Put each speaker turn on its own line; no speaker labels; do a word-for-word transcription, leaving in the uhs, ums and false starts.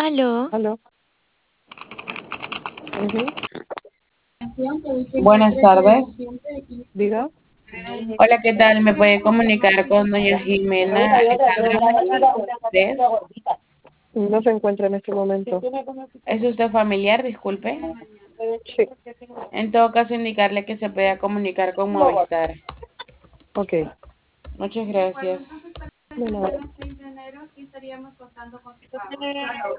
Aló,
Aló. Ujú.
Buenas tardes.
Diga.
Hola, ¿qué tal? ¿Me puede comunicar con doña Jimena Alexandra Cortés?
No se encuentra en este momento.
¿Es usted familiar? Disculpe.
Sí.
En todo caso, indicarle que se pueda comunicar con Movistar.
Ok.
Muchas gracias.
De nada.